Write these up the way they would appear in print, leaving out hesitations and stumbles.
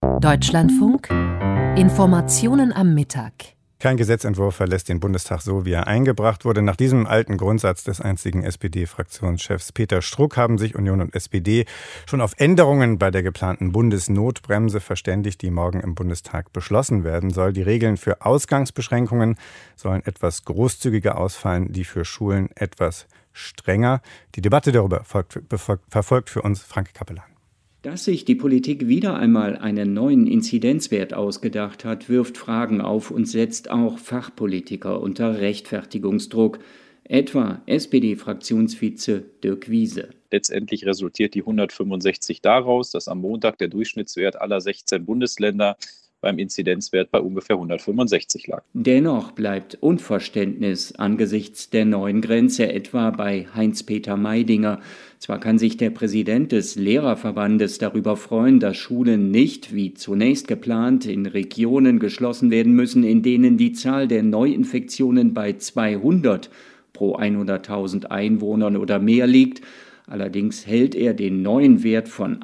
Deutschlandfunk Informationen am Mittag. Kein Gesetzentwurf verlässt den Bundestag so, wie er eingebracht wurde. Nach diesem alten Grundsatz des einzigen SPD-Fraktionschefs Peter Struck haben sich Union und SPD schon auf Änderungen bei der geplanten Bundesnotbremse verständigt, die morgen im Bundestag beschlossen werden soll. Die Regeln für Ausgangsbeschränkungen sollen etwas großzügiger ausfallen, die für Schulen etwas strenger. Die Debatte darüber verfolgt für uns Frank Kappelan. Dass sich die Politik wieder einmal einen neuen Inzidenzwert ausgedacht hat, wirft Fragen auf und setzt auch Fachpolitiker unter Rechtfertigungsdruck, etwa SPD-Fraktionsvize Dirk Wiese. Letztendlich resultiert die 165 daraus, dass am Montag der Durchschnittswert aller 16 Bundesländer beim Inzidenzwert bei ungefähr 165 lag. Dennoch bleibt Unverständnis angesichts der neuen Grenze, etwa bei Heinz-Peter Meidinger. Zwar kann sich der Präsident des Lehrerverbandes darüber freuen, dass Schulen nicht, wie zunächst geplant, in Regionen geschlossen werden müssen, in denen die Zahl der Neuinfektionen bei 200 pro 100.000 Einwohnern oder mehr liegt. Allerdings hält er den neuen Wert von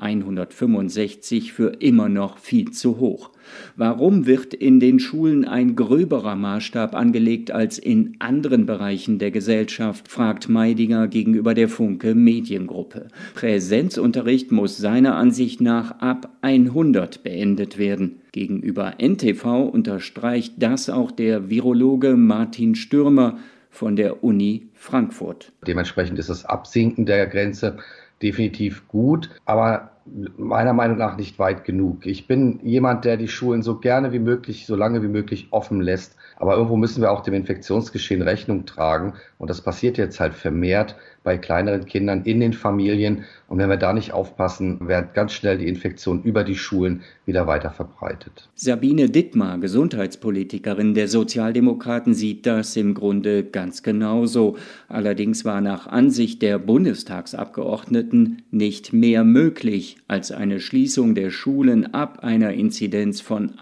165 für immer noch viel zu hoch. Warum wird in den Schulen ein gröberer Maßstab angelegt als in anderen Bereichen der Gesellschaft, fragt Meidinger gegenüber der Funke Mediengruppe. Präsenzunterricht muss seiner Ansicht nach ab 100 beendet werden. Gegenüber NTV unterstreicht das auch der Virologe Martin Stürmer von der Uni Frankfurt. Dementsprechend ist das Absinken der Grenze definitiv gut, aber meiner Meinung nach nicht weit genug. Ich bin jemand, der die Schulen so gerne wie möglich, so lange wie möglich offen lässt. Aber irgendwo müssen wir auch dem Infektionsgeschehen Rechnung tragen. Und das passiert jetzt halt vermehrt bei kleineren Kindern in den Familien. Und wenn wir da nicht aufpassen, wird ganz schnell die Infektion über die Schulen wieder weiter verbreitet. Sabine Dittmar, Gesundheitspolitikerin der Sozialdemokraten, sieht das im Grunde ganz genauso. Allerdings war nach Ansicht der Bundestagsabgeordneten nicht mehr möglich als eine Schließung der Schulen ab einer Inzidenz von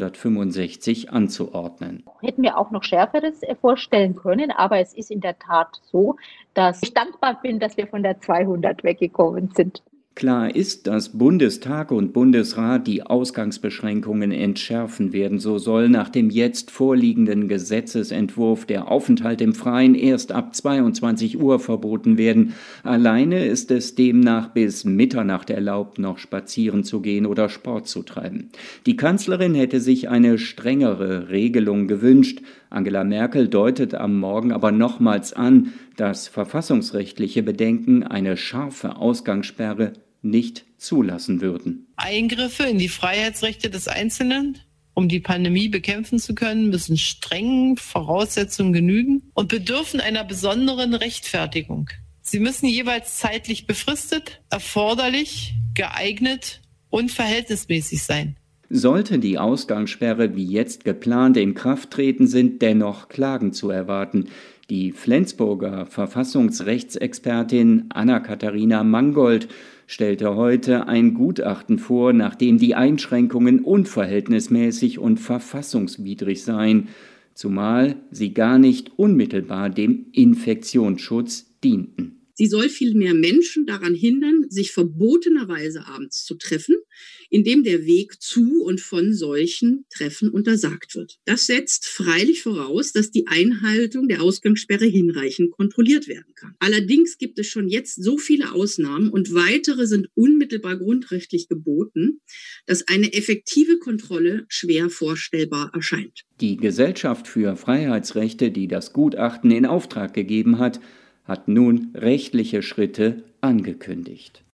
165 anzuordnen. Hätten wir auch noch Schärferes vorstellen können, aber es ist in der Tat so, dass ich dankbar bin, dass wir von der 200 weggekommen sind. Klar ist, dass Bundestag und Bundesrat die Ausgangsbeschränkungen entschärfen werden. So soll nach dem jetzt vorliegenden Gesetzesentwurf der Aufenthalt im Freien erst ab 22 Uhr verboten werden. Alleine ist es demnach bis Mitternacht erlaubt, noch spazieren zu gehen oder Sport zu treiben. Die Kanzlerin hätte sich eine strengere Regelung gewünscht. Angela Merkel deutet am Morgen aber nochmals an, dass verfassungsrechtliche Bedenken eine scharfe Ausgangssperre nicht zulassen würden. Eingriffe in die Freiheitsrechte des Einzelnen, um die Pandemie bekämpfen zu können, müssen strengen Voraussetzungen genügen und bedürfen einer besonderen Rechtfertigung. Sie müssen jeweils zeitlich befristet, erforderlich, geeignet und verhältnismäßig sein. Sollte die Ausgangssperre wie jetzt geplant in Kraft treten, sind dennoch Klagen zu erwarten. Die Flensburger Verfassungsrechtsexpertin Anna-Katharina Mangold stellte heute ein Gutachten vor, nachdem die Einschränkungen unverhältnismäßig und verfassungswidrig seien, zumal sie gar nicht unmittelbar dem Infektionsschutz dienten. Sie soll vielmehr Menschen daran hindern, sich verbotenerweise abends zu treffen, indem der Weg zu und von solchen Treffen untersagt wird. Das setzt freilich voraus, dass die Einhaltung der Ausgangssperre hinreichend kontrolliert werden kann. Allerdings gibt es schon jetzt so viele Ausnahmen und weitere sind unmittelbar grundrechtlich geboten, dass eine effektive Kontrolle schwer vorstellbar erscheint. Die Gesellschaft für Freiheitsrechte, die das Gutachten in Auftrag gegeben hat nun rechtliche Schritte angekündigt.